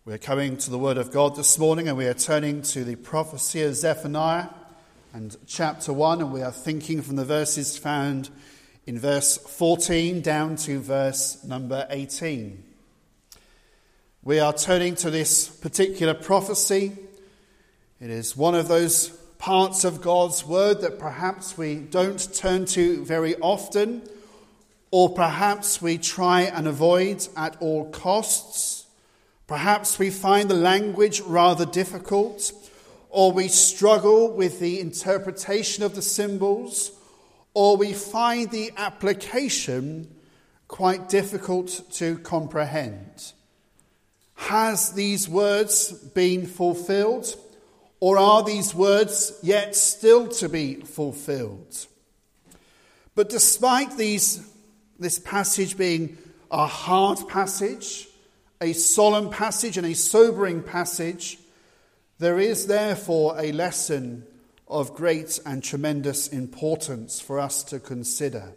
We're coming to the Word of God this morning, and we are turning to the prophecy of Zephaniah and chapter 1, and we are thinking from the verses found in verse 14 down to verse number 18. We are turning to this particular prophecy. It is one of those parts of God's Word that perhaps we don't turn to very often, or perhaps we try and avoid at all costs. Perhaps we find the language rather difficult, or we struggle with the interpretation of the symbols, or we find the application quite difficult to comprehend. Has these words been fulfilled, or are these words yet still to be fulfilled? But despite this passage being a hard passage, a solemn passage and a sobering passage, there is therefore a lesson of great and tremendous importance for us to consider.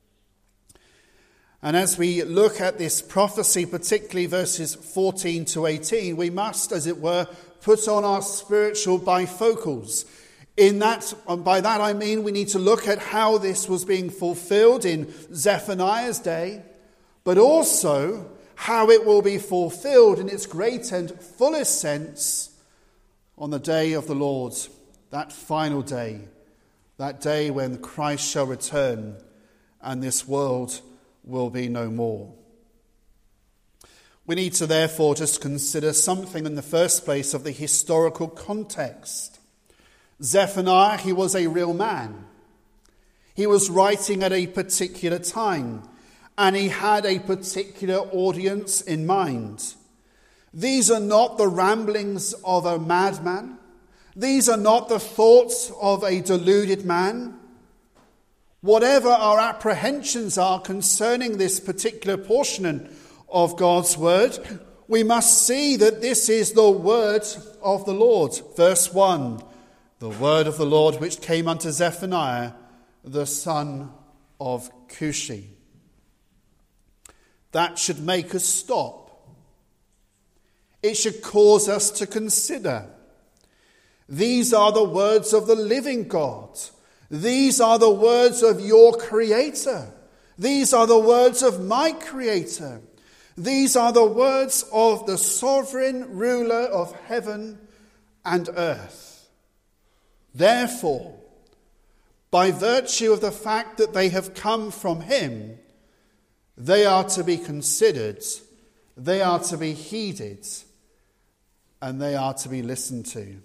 And as we look at this prophecy, particularly verses 14 to 18, we must, as it were, put on our spiritual bifocals. By that I mean we need to look at how this was being fulfilled in Zephaniah's day, but also how it will be fulfilled in its great and fullest sense on the day of the Lord, that final day, that day when Christ shall return and this world will be no more. We need to therefore just consider something in the first place of the historical context. Zephaniah, he was a real man. He was writing at a particular time, and he had a particular audience in mind. These are not the ramblings of a madman. These are not the thoughts of a deluded man. Whatever our apprehensions are concerning this particular portion of God's word, we must see that this is the word of the Lord. Verse 1, the word of the Lord which came unto Zephaniah, the son of Cushi. That should make us stop. It should cause us to consider. These are the words of the living God. These are the words of your Creator. These are the words of my Creator. These are the words of the sovereign ruler of heaven and earth. Therefore, by virtue of the fact that they have come from him, they are to be considered, they are to be heeded, and they are to be listened to.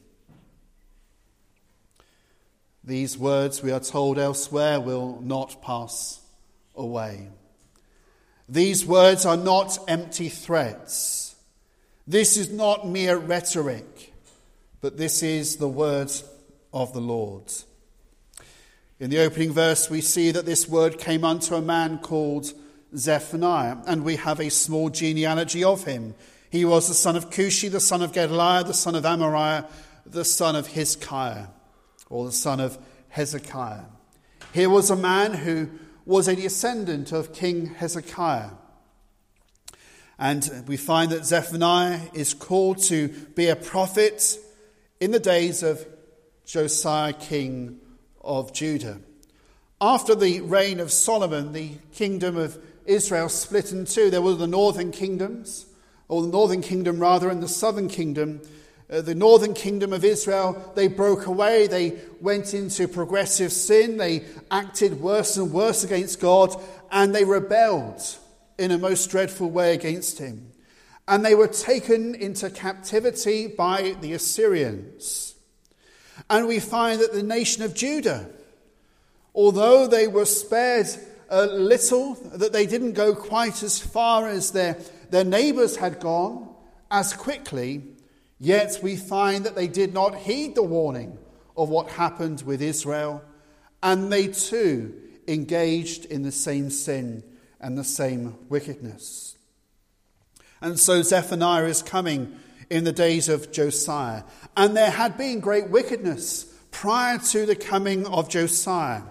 These words, we are told elsewhere, will not pass away. These words are not empty threats. This is not mere rhetoric, but this is the word of the Lord. In the opening verse, we see that this word came unto a man called Zephaniah, and we have a small genealogy of him. He was the son of Cushi, the son of Gedaliah, the son of Amariah, the son of Hizkiah, or the son of Hezekiah. Here was a man who was a descendant of King Hezekiah. And we find that Zephaniah is called to be a prophet in the days of Josiah, king of Judah. After the reign of Solomon, the kingdom of Israel split in two. There were the northern kingdoms, or the northern kingdom rather, and the southern kingdom. The northern kingdom of Israel, they broke away. They went into progressive sin. They acted worse and worse against God, and they rebelled in a most dreadful way against him. And they were taken into captivity by the Assyrians. And we find that the nation of Judah, although they were spared a little, that they didn't go quite as far as their neighbours had gone as quickly, yet we find that they did not heed the warning of what happened with Israel, and they too engaged in the same sin and the same wickedness. And so Zephaniah is coming in the days of Josiah, and there had been great wickedness prior to the coming of Josiah.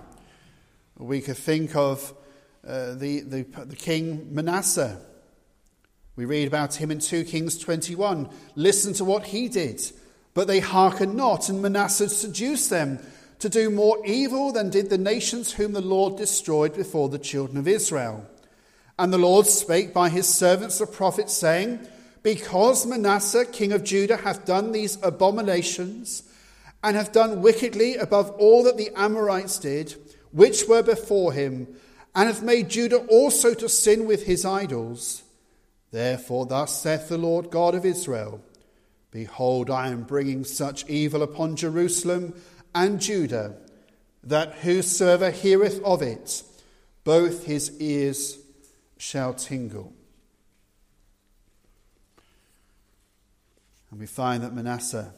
We could think of the king Manasseh. We read about him in 2 Kings 21. Listen to what he did. But they hearkened not, and Manasseh seduced them to do more evil than did the nations whom the Lord destroyed before the children of Israel. And the Lord spake by his servants the prophets, saying, Because Manasseh king of Judah hath done these abominations, and hath done wickedly above all that the Amorites did, which were before him, and hath made Judah also to sin with his idols. Therefore thus saith the Lord God of Israel, Behold, I am bringing such evil upon Jerusalem and Judah, that whosoever heareth of it, both his ears shall tingle. And we find that Manasseh,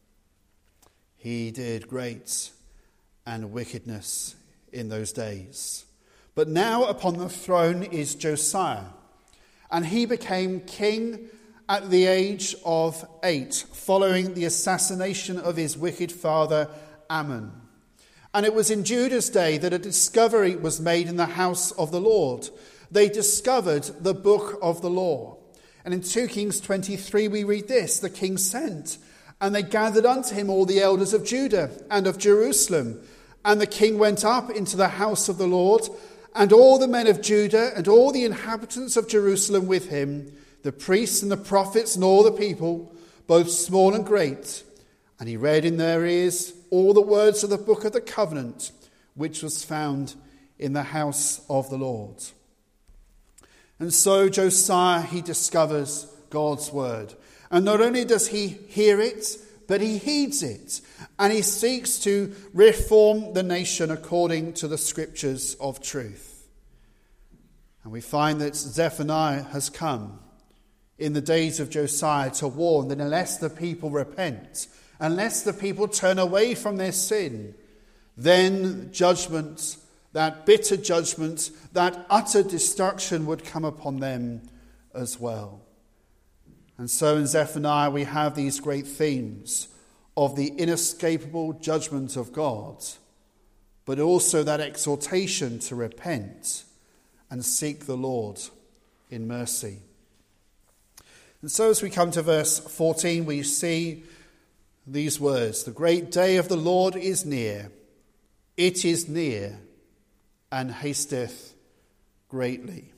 he did great and wickedness in those days. But now upon the throne is Josiah, and he became king at the age of 8, following the assassination of his wicked father Ammon. And it was in Judah's day that a discovery was made in the house of the Lord. They discovered the book of the law. And in 2 Kings 23 we read this, the king sent, and they gathered unto him all the elders of Judah and of Jerusalem. And the king went up into the house of the Lord, and all the men of Judah and all the inhabitants of Jerusalem with him, the priests and the prophets and all the people, both small and great. And he read in their ears all the words of the book of the covenant, which was found in the house of the Lord. And so Josiah, he discovers God's word. And not only does he hear it, but he heeds it. And he seeks to reform the nation according to the scriptures of truth. And we find that Zephaniah has come in the days of Josiah to warn that unless the people repent, unless the people turn away from their sin, then judgment, that bitter judgment, that utter destruction would come upon them as well. And so in Zephaniah we have these great themes of the inescapable judgment of God, but also that exhortation to repent and seek the Lord in mercy. And so as we come to verse 14, we see these words, the great day of the Lord is near. It is near and hasteth greatly.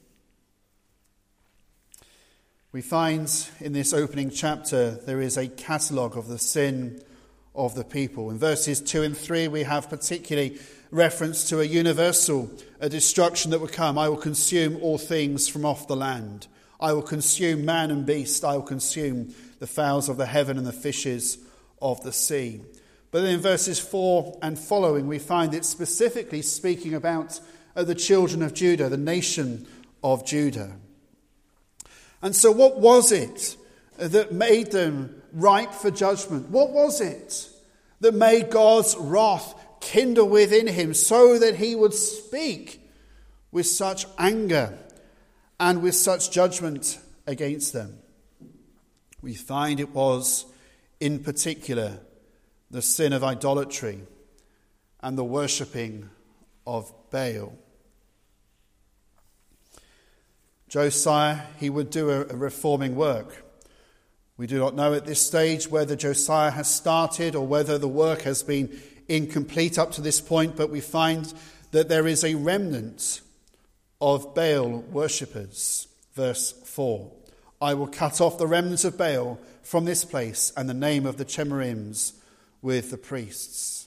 We find in this opening chapter there is a catalogue of the sin of the people. In verses 2 and 3 we have particularly reference to a universal destruction that will come. I will consume all things from off the land. I will consume man and beast. I will consume the fowls of the heaven and the fishes of the sea. But then in verses 4 and following, we find it specifically speaking about the children of Judah, the nation of Judah. And so what was it that made them ripe for judgment? What was it that made God's wrath kindle within him so that he would speak with such anger and with such judgment against them? We find it was, in particular, the sin of idolatry and the worshipping of Baal. Josiah, he would do a reforming work. We do not know at this stage whether Josiah has started or whether the work has been incomplete up to this point, but we find that there is a remnant of Baal worshippers. Verse 4, I will cut off the remnant of Baal from this place, and the name of the Chemarims with the priests.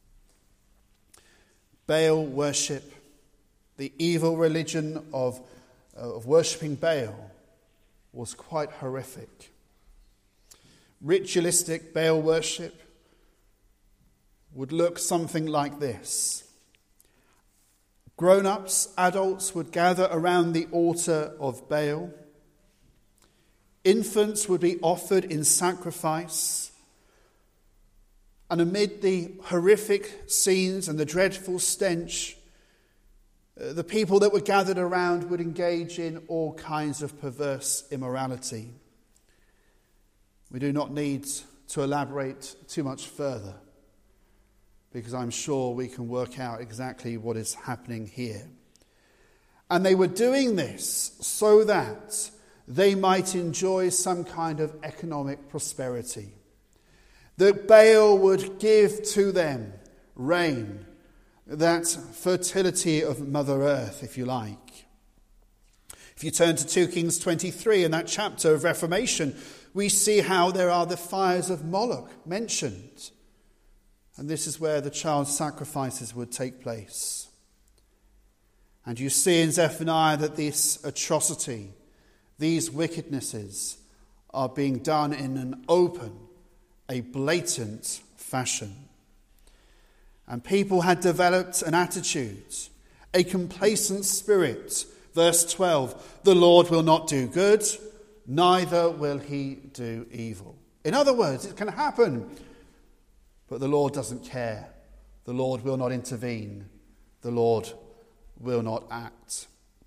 Baal worship, the evil religion of worshipping Baal, was quite horrific. Ritualistic Baal worship would look something like this. Grown-ups, adults would gather around the altar of Baal. Infants would be offered in sacrifice. And amid the horrific scenes and the dreadful stench, the people that were gathered around would engage in all kinds of perverse immorality. We do not need to elaborate too much further, because I'm sure we can work out exactly what is happening here. And they were doing this so that they might enjoy some kind of economic prosperity. That Baal would give to them rain, that fertility of Mother Earth, if you like. If you turn to 2 Kings 23, in that chapter of Reformation, we see how there are the fires of Moloch mentioned. And this is where the child sacrifices would take place. And you see in Zephaniah that this atrocity, these wickednesses, are being done in an open, a blatant fashion. And people had developed an attitude, a complacent spirit. Verse 12, the Lord will not do good, neither will he do evil. In other words, it can happen, but the Lord doesn't care. The Lord will not intervene. The Lord will not act.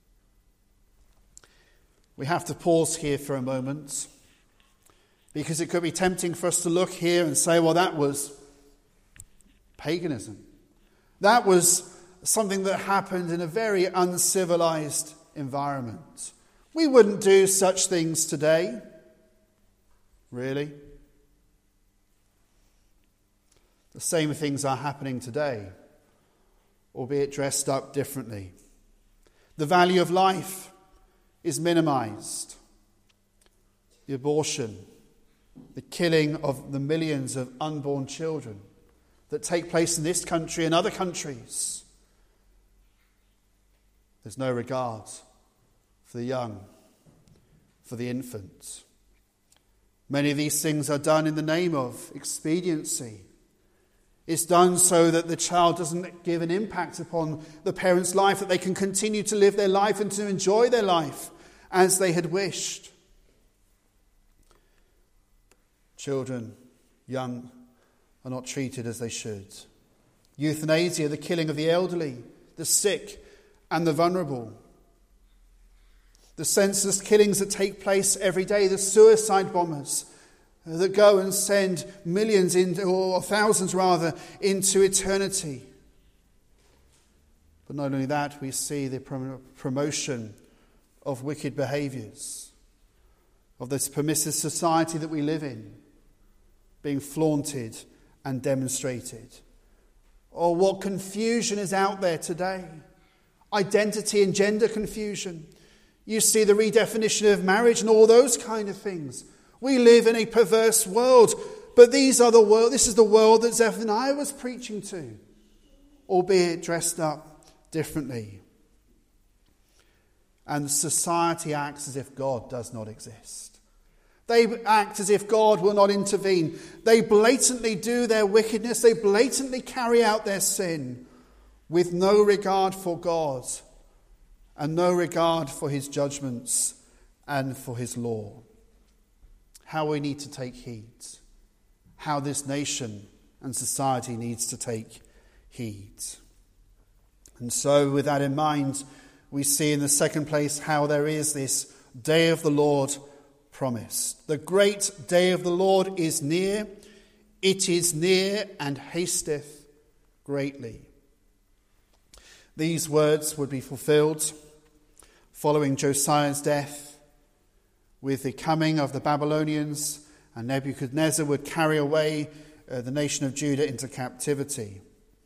We have to pause here for a moment, because it could be tempting for us to look here and say, well, that was paganism. That was something that happened in a very uncivilized environment. We wouldn't do such things today. Really? The same things are happening today, albeit dressed up differently. The value of life is minimized. The abortion, the killing of the millions of unborn children that take place in this country and other countries. There's no regard for the young, for the infant. Many of these things are done in the name of expediency. It's done so that the child doesn't give an impact upon the parent's life, that they can continue to live their life and to enjoy their life as they had wished. Children, young, are not treated as they should. Euthanasia, the killing of the elderly, the sick, and the vulnerable. The senseless killings that take place every day, the suicide bombers that go and send millions, or thousands rather, into eternity. But not only that, we see the promotion of wicked behaviours, of this permissive society that we live in, being flaunted and demonstrated. Oh, what confusion is out there today. Identity and gender confusion. You see the redefinition of marriage and all those kind of things. We live in a perverse world, but this is the world that Zephaniah was preaching to, albeit dressed up differently. And society acts as if God does not exist. They act as if God will not intervene. They blatantly do their wickedness. They blatantly carry out their sin with no regard for God and no regard for his judgments and for his law. How we need to take heed. How this nation and society needs to take heed. And so with that in mind, we see in the second place how there is this day of the Lord promised. The great day of the Lord is near. It is near and hasteth greatly. These words would be fulfilled following Josiah's death, with the coming of the Babylonians, and Nebuchadnezzar would carry away the nation of Judah into captivity.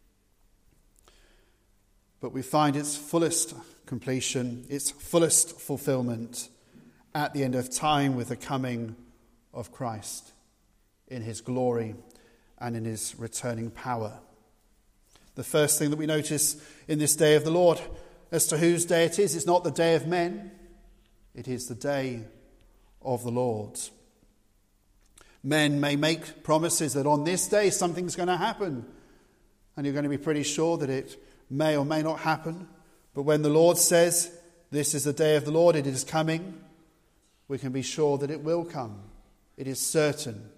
But we find its fullest completion, its fullest fulfillment at the end of time with the coming of Christ in his glory and in his returning power. The first thing that we notice in this day of the Lord, as to whose day it is, it's not the day of men, it is the day of the Lord. Men may make promises that on this day something's going to happen, and you're going to be pretty sure that it may or may not happen. But when the Lord says, this is the day of the Lord, it is coming, we can be sure that it will come. It is certain.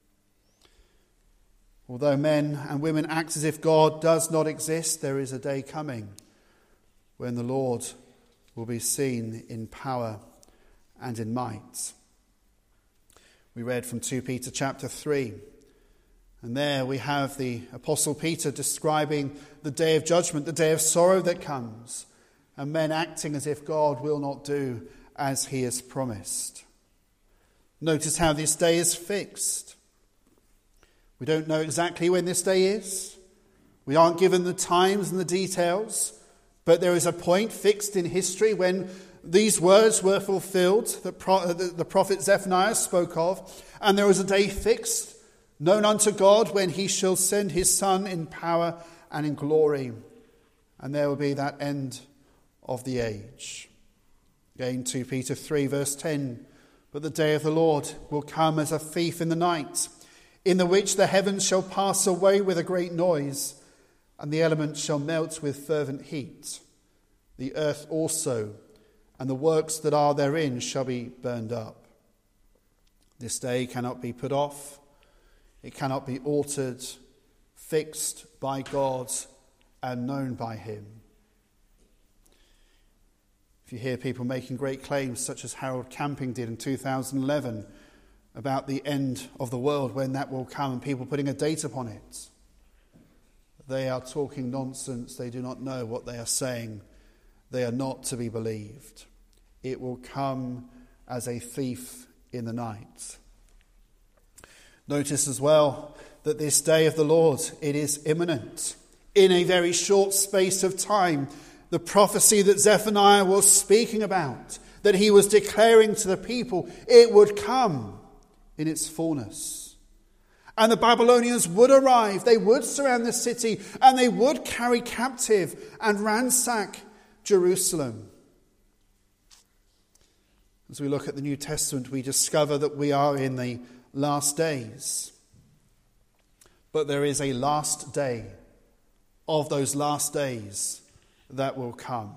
Although men and women act as if God does not exist, there is a day coming when the Lord will be seen in power and in might. We read from 2 Peter chapter 3, and there we have the Apostle Peter describing the day of judgment, the day of sorrow that comes, and men acting as if God will not do as he has promised. Notice how this day is fixed. We don't know exactly when this day is. We aren't given the times and the details, but there is a point fixed in history when these words were fulfilled that the prophet Zephaniah spoke of, and there was a day fixed, known unto God, when he shall send his Son in power and in glory, and there will be that end of the age. Again, 2 Peter 3 verse 10, but the day of the Lord will come as a thief in the night, in the which the heavens shall pass away with a great noise, and the elements shall melt with fervent heat. The earth also, and the works that are therein, shall be burned up. This day cannot be put off. It cannot be altered, fixed by God and known by him. If you hear people making great claims, such as Harold Camping did in 2011, about the end of the world, when that will come, and people putting a date upon it, they are talking nonsense. They do not know what they are saying. They are not to be believed. It will come as a thief in the night. Notice as well that this day of the Lord, it is imminent. In a very short space of time, the prophecy that Zephaniah was speaking about, that he was declaring to the people, it would come in its fullness. And the Babylonians would arrive, they would surround the city, and they would carry captive and ransack Jerusalem. As we look at the New Testament, we discover that we are in the last days. But there is a last day of those last days that will come.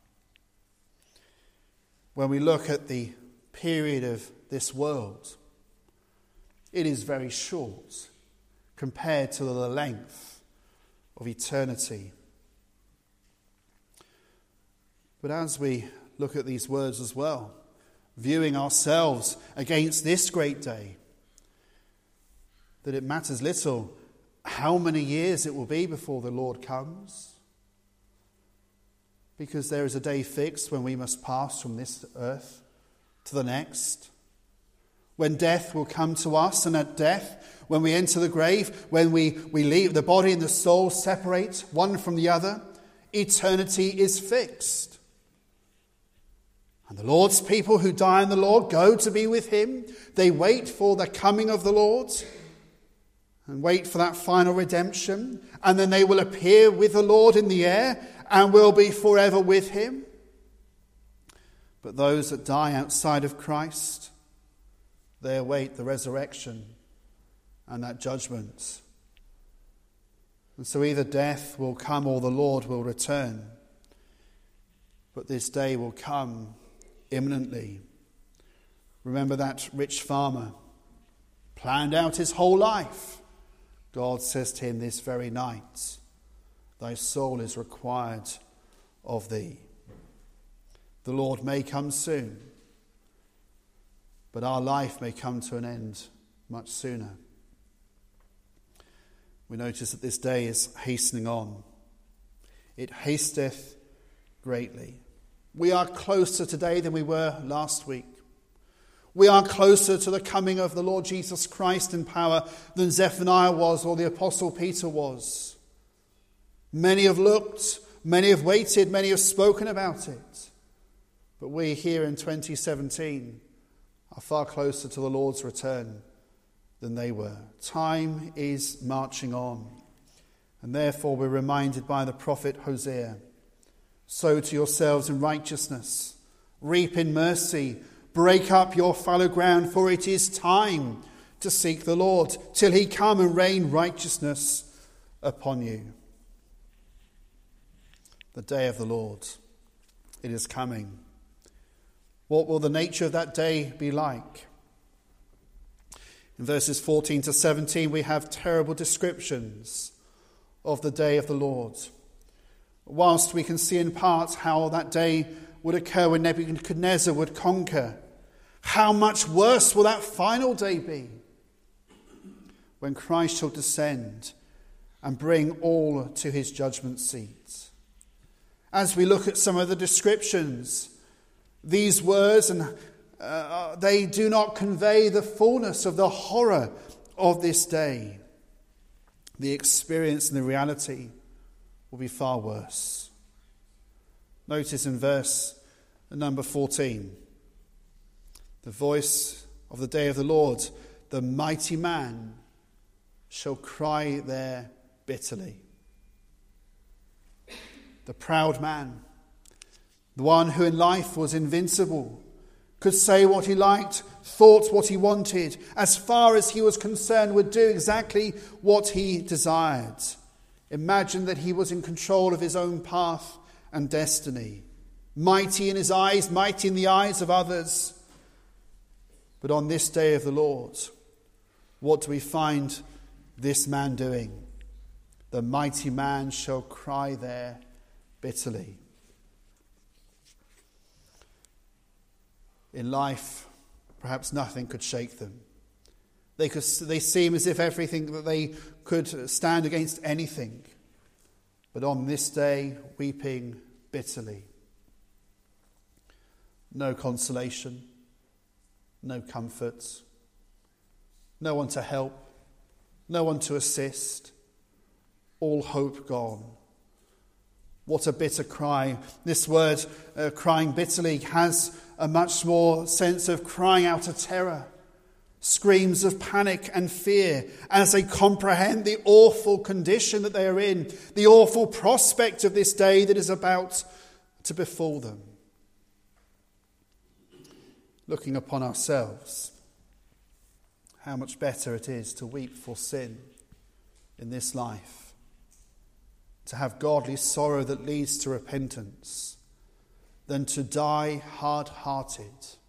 When we look at the period of this world, it is very short compared to the length of eternity. But as we look at these words as well, viewing ourselves against this great day, that it matters little how many years it will be before the Lord comes, because there is a day fixed when we must pass from this earth to the next, when death will come to us, and at death, when we enter the grave, when we leave, the body and the soul separate one from the other, eternity is fixed. And the Lord's people who die in the Lord go to be with him. They wait for the coming of the Lord and wait for that final redemption. And then they will appear with the Lord in the air and will be forever with him. But those that die outside of Christ, they await the resurrection and that judgment. And so either death will come or the Lord will return. But this day will come imminently. Remember that rich farmer planned out his whole life. God says to him this very night, thy soul is required of thee. The Lord may come soon, but our life may come to an end much sooner. We notice that this day is hastening on. It hasteth greatly. We are closer today than we were last week. We are closer to the coming of the Lord Jesus Christ in power than Zephaniah was or the Apostle Peter was. Many have looked, many have waited, many have spoken about it. But we here in 2017 are far closer to the Lord's return than they were. Time is marching on. And therefore we're reminded by the prophet Hosea, sow to yourselves in righteousness, reap in mercy, break up your fallow ground, for it is time to seek the Lord, till he come and rain righteousness upon you. The day of the Lord, it is coming. What will the nature of that day be like? In verses 14 to 17, we have terrible descriptions of the day of the Lord. Whilst we can see in part how that day would occur when Nebuchadnezzar would conquer, how much worse will that final day be when Christ shall descend and bring all to his judgment seat? As we look at some of the descriptions, These words, and they do not convey the fullness of the horror of this day. The experience and the reality will be far worse. Notice in verse number 14, the voice of the day of the Lord, the mighty man shall cry there bitterly. The proud man, the one who in life was invincible, could say what he liked, thought what he wanted, as far as he was concerned would do exactly what he desired. Imagine that he was in control of his own path and destiny. Mighty in his eyes, mighty in the eyes of others. But on this day of the Lord, what do we find this man doing? The mighty man shall cry there bitterly. In life, perhaps nothing could shake them. They seem as if everything that they could stand against anything. But on this day, weeping bitterly. No consolation, no comfort, no one to help, no one to assist, all hope gone. What a bitter cry. This word, crying bitterly, has a much more sense of crying out of terror. Screams of panic and fear as they comprehend the awful condition that they are in, the awful prospect of this day that is about to befall them. Looking upon ourselves, how much better it is to weep for sin in this life, to have godly sorrow that leads to repentance, than to die hard-hearted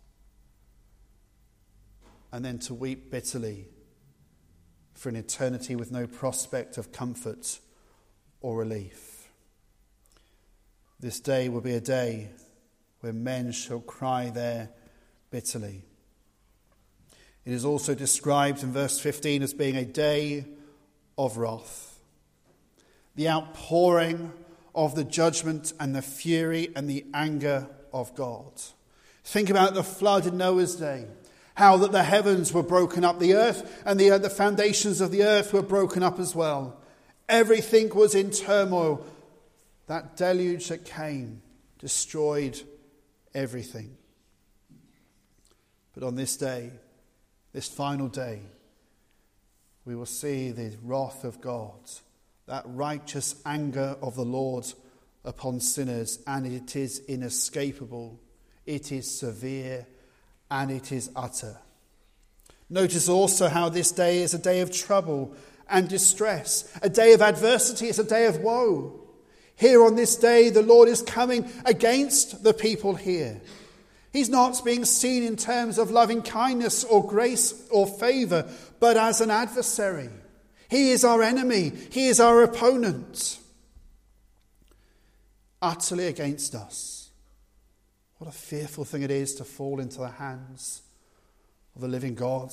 and then to weep bitterly for an eternity with no prospect of comfort or relief. This day will be a day when men shall cry there bitterly. It is also described in verse 15 as being a day of wrath. The outpouring of the judgment and the fury and the anger of God. Think about the flood in Noah's day. How that the heavens were broken up, the earth and the foundations of the earth were broken up as well. Everything was in turmoil. That deluge that came destroyed everything. But on this day, this final day, we will see the wrath of God, that righteous anger of the Lord upon sinners, and it is inescapable, it is severe, and it is utter. Notice also how this day is a day of trouble and distress, a day of adversity, it's a day of woe. Here on this day, the Lord is coming against the people here. He's not being seen in terms of loving kindness or grace or favour, but as an adversary. He is our enemy. He is our opponent. Utterly against us. What a fearful thing it is to fall into the hands of the living God.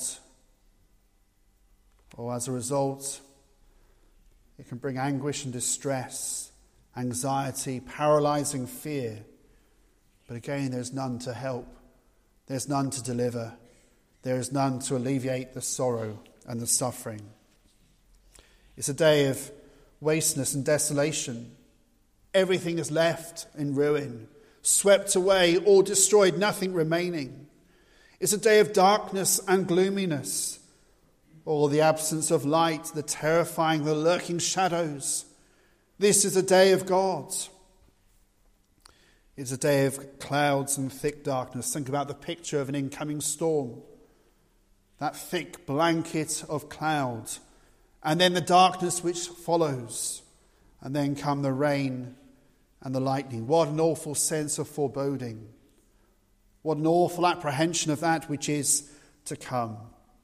Or as a result, it can bring anguish and distress, anxiety, paralyzing fear. But again, there's none to help. There's none to deliver. There is none to alleviate the sorrow and the suffering. It's a day of wasteness and desolation. Everything is left in ruin, swept away, or destroyed, nothing remaining. It's a day of darkness and gloominess, or the absence of light, the terrifying, the lurking shadows. This is a day of God. It's a day of clouds and thick darkness. Think about the picture of an incoming storm. That thick blanket of cloud. And then the darkness which follows. And then come the rain and the lightning. What an awful sense of foreboding. What an awful apprehension of that which is to come.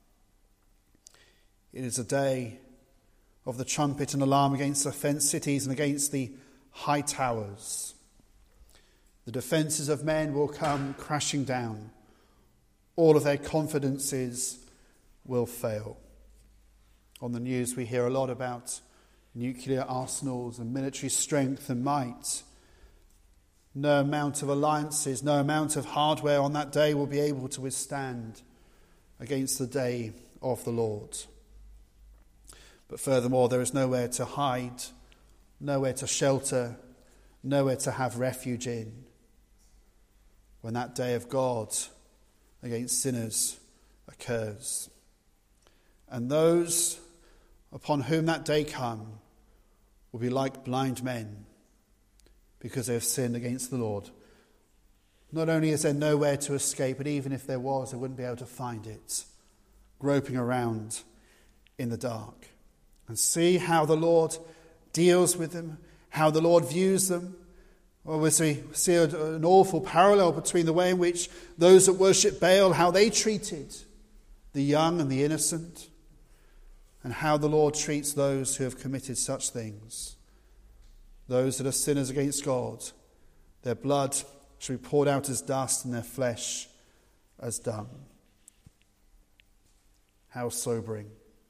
It is a day of the trumpet and alarm against the fenced cities and against the high towers. The defences of men will come crashing down. All of their confidences will fail. On the news we hear a lot about nuclear arsenals and military strength and might. No amount of alliances, no amount of hardware on that day will be able to withstand against the day of the Lord. But furthermore, there is nowhere to hide, nowhere to shelter, nowhere to have refuge in when that day of God against sinners occurs. And those upon whom that day come will be like blind men because they have sinned against the Lord. Not only is there nowhere to escape, but even if there was, they wouldn't be able to find it, groping around in the dark. And see how the Lord deals with them, how the Lord views them. Well, we see an awful parallel between the way in which those that worship Baal, how they treated the young and the innocent, and how the Lord treats those who have committed such things. Those that are sinners against God, their blood shall be poured out as dust and their flesh as dung. How sobering.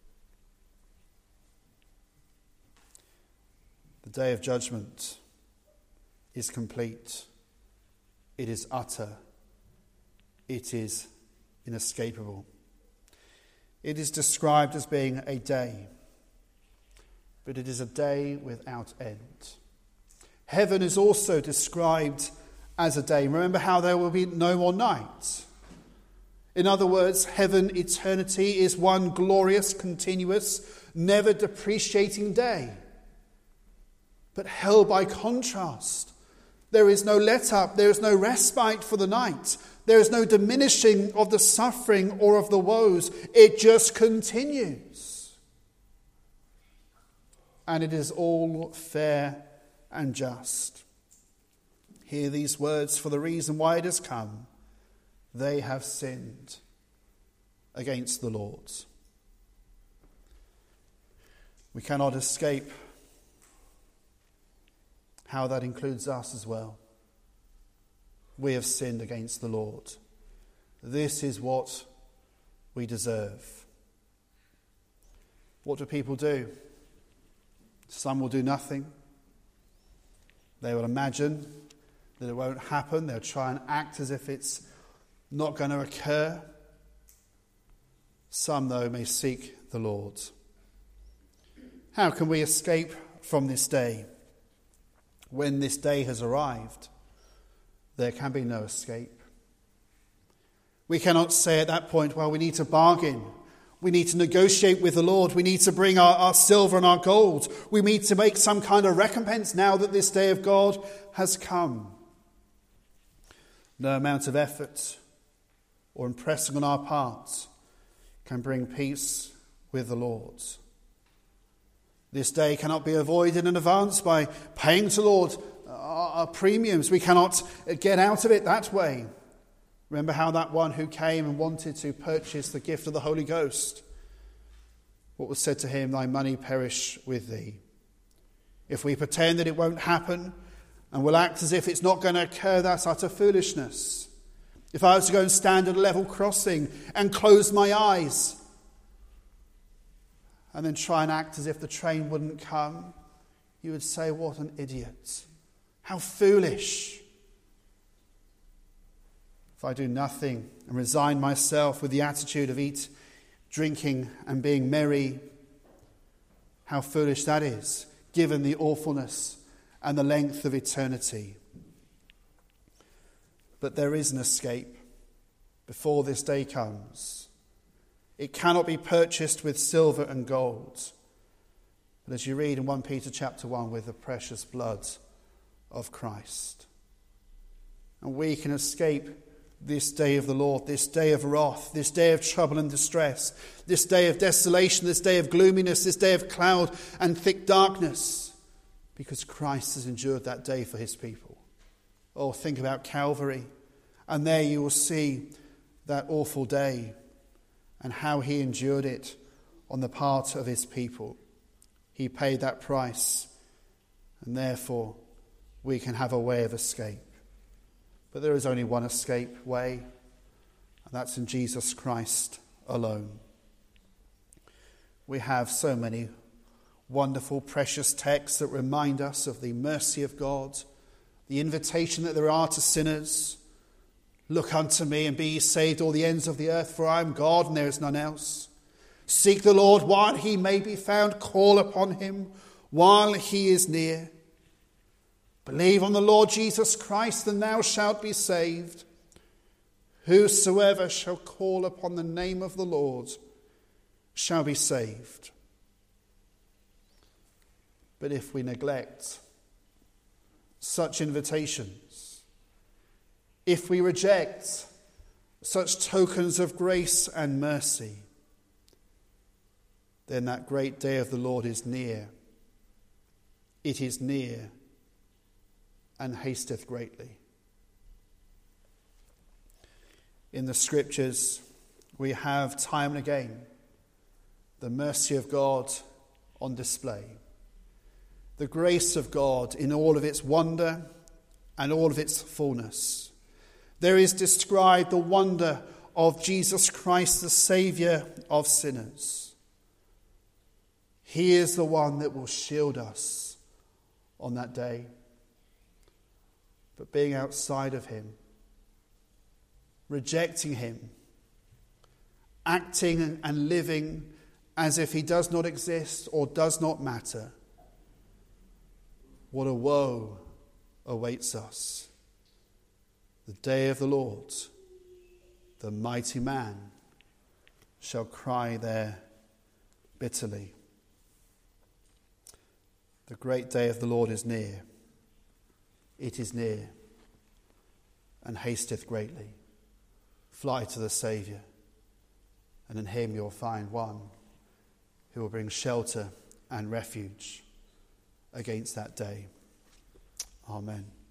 The day of judgment is complete. It is utter. It is inescapable. It is described as being a day, but it is a day without end. Heaven is also described as a day. Remember how there will be no more night. In other words, heaven, eternity, is one glorious, continuous, never depreciating day. But hell, by contrast, there is no let-up, there is no respite for the night. There is no diminishing of the suffering or of the woes. It just continues. And it is all fair and just. Hear these words for the reason why it has come. They have sinned against the Lord. We cannot escape how that includes us as well. We have sinned against the Lord. This is what we deserve. What do people do? Some will do nothing. They will imagine that it won't happen. They'll try and act as if it's not going to occur. Some, though, may seek the Lord. How can we escape from this day? When this day has arrived, there can be no escape. We cannot say at that point, well, we need to bargain. We need to negotiate with the Lord. We need to bring our silver and our gold. We need to make some kind of recompense now that this day of God has come. No amount of effort or impressing on our parts can bring peace with the Lord. This day cannot be avoided in advance by paying to the Lord our premiums. We cannot get out of it that way. Remember how that one who came and wanted to purchase the gift of the Holy Ghost, what was said to him, thy money perish with thee. If we pretend that it won't happen and will act as if it's not going to occur, that's utter foolishness. If I was to go and stand at a level crossing and close my eyes and then try and act as if the train wouldn't come, you would say, what an idiot. How foolish. If I do nothing and resign myself with the attitude of eat, drinking and being merry, how foolish that is, given the awfulness and the length of eternity. But there is an escape before this day comes. It cannot be purchased with silver and gold. But as you read in 1 Peter chapter 1, with the precious blood of Christ. And we can escape this day of the Lord, this day of wrath, this day of trouble and distress, this day of desolation, this day of gloominess, this day of cloud and thick darkness, because Christ has endured that day for his people. Oh, think about Calvary, and there you will see that awful day and how he endured it on the part of his people. He paid that price, and therefore we can have a way of escape. But there is only one escape way, and that's in Jesus Christ alone. We have so many wonderful, precious texts that remind us of the mercy of God, the invitation that there are to sinners. Look unto me and be ye saved, all the ends of the earth, for I am God and there is none else. Seek the Lord while he may be found. Call upon him while he is near. Believe on the Lord Jesus Christ, and thou shalt be saved. Whosoever shall call upon the name of the Lord shall be saved. But if we neglect such invitations, if we reject such tokens of grace and mercy, then that great day of the Lord is near. It is near and hasteth greatly. In the scriptures, we have time and again the mercy of God on display, the grace of God in all of its wonder and all of its fullness. There is described the wonder of Jesus Christ, the Saviour of sinners. He is the one that will shield us on that day. But being outside of him, rejecting him, acting and living as if he does not exist or does not matter, what a woe awaits us. The day of the Lord, the mighty man shall cry there bitterly. The great day of the Lord is near. It is near and hasteth greatly. Fly to the Saviour, and in him you'll find one who will bring shelter and refuge against that day. Amen.